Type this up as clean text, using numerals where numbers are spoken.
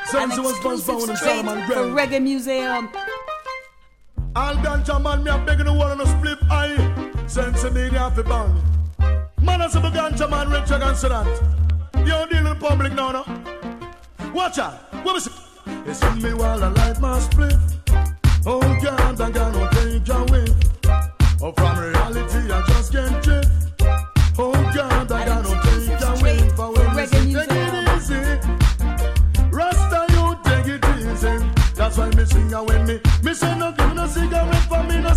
An exclusive straight for Reggae Museum. All ganja man, me a begging the one on a split eye. Sense me, they have to ban me. Man, I say the ganja man, rich and say that. You don't deal with public now, no? Watch out. What is it? It's in me while I light my split. Oh God, I got no take away. Oh, from reality, I just can't drift. Oh God, I